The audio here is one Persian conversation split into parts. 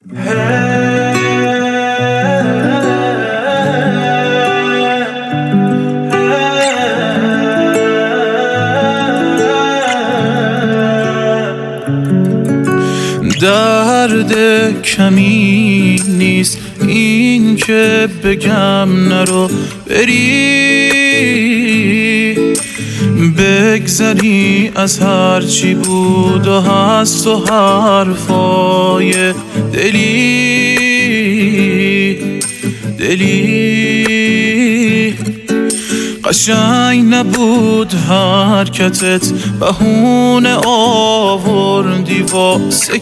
درد کمی نیست این که بگم نرو بری، بگذری از هرچی بود و هست و حرفای دلی قشنگ نبود حرکتت، بهونه آوردی واسه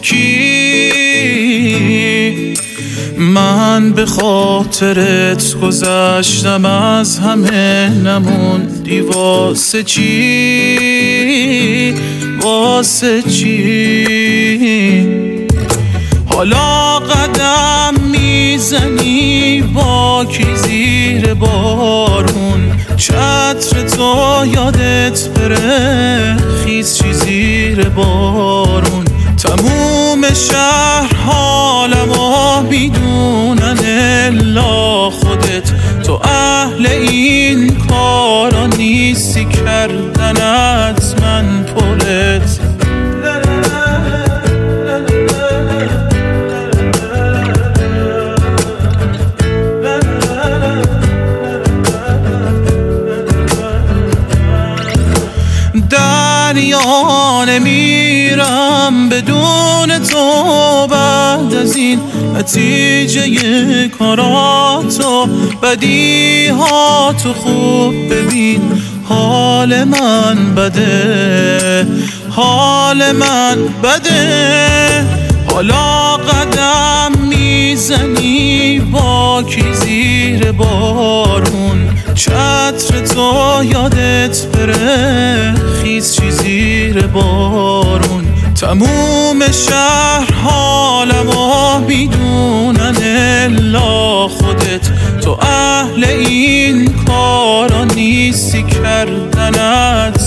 کی؟ من به خاطرت گذشتم، از همه نموندی واسه چی؟ واسه چی؟ حالا قدم میزنی با کی زیر بارون، چتر تو یادت بره خیز چی زیر بارون. تموم شهر حالمو میدونن الا خودت، تو اهل این کارا نیستی کردنت من پرت. دریا نمیرم بدون تو بعد از این، نتیجه کاراتو بدیهاتو خوب ببین. حال من بده، حال من بده. حالا قدم میزنی با کی زیر بارون، چتر تو یادت بره خیز چی زیر بارون. تموم شهر حالمو میدونن الا خودت، تو اهل این کارا نیستی کردنت